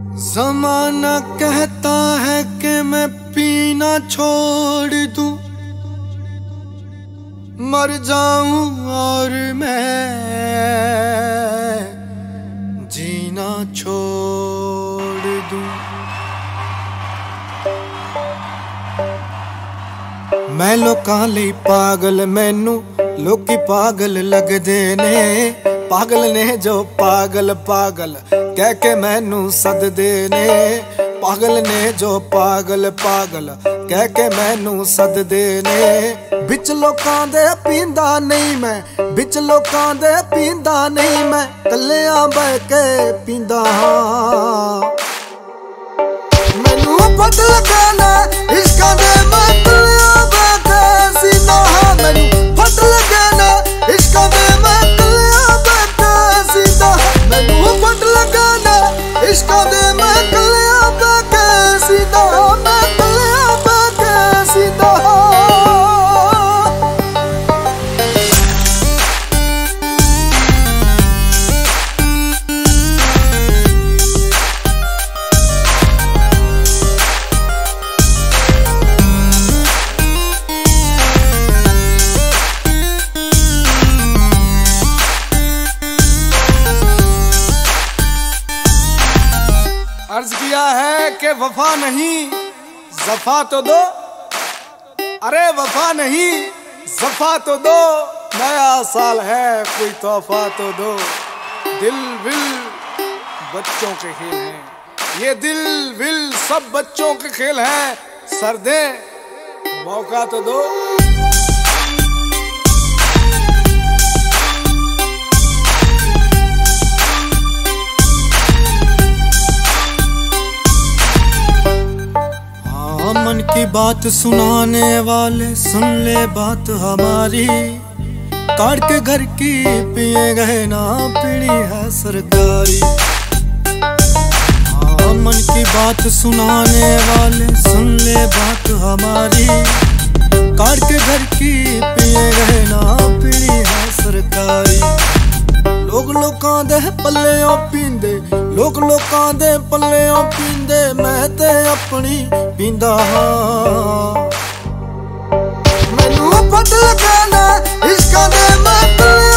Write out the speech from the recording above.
ज़माना कहता है कि मैं पीना छोड़ दूं, मर जाऊं और मैं जीना छोड़ दूं। मैं लोकां लई पागल, मैनू लोकी पागल लगदे ने। पागल ने जो पागल पागल कह के मैनू सददे ने। पागल ने जो पागल पागल कह के मैनू सददे ने। बिच लोकां दे पींदा नहीं मैं, बिच लोकां दे पींदा नहीं मैं, कल्लियां बह के पींदा हां। मैनू पता लगा ना इश्कां दे मैं कल्लियां बह के सीना हां। मैनू पता लगा ना इश्कां दे मैं कल्लियां बह के सीना हां। मैनू पता लगा ना इश्कां दे मैं कल्लियां बह के सीना हां। मैं कल्लियां बह के सीना हां। अर्ज किया है कि वफा नहीं ज़फ़ा तो दो, अरे वफा नहीं ज़फ़ा तो दो। नया साल है कोई तोहफा तो दो। दिल विल बच्चों के खेल हैं, ये दिल विल सब बच्चों के खेल हैं। सर्दे मौका तो दो। मन की बात सुनाने वाले सुन ले बात हमारी। काट के घर की पिए गए ना पीनी है सरकारी। हाँ मन की बात सुनाने वाले सुन ले बात हमारी। काट के घर की पिए गए ना पीनी है सरकारी। लोग लोकां दे पल्लेओं पींदे, लोग लोकां दे पल्लेओं पींदे, मैं ते अपनी पींदा हां। मैनू पता लगा ना इश्कां दे मैं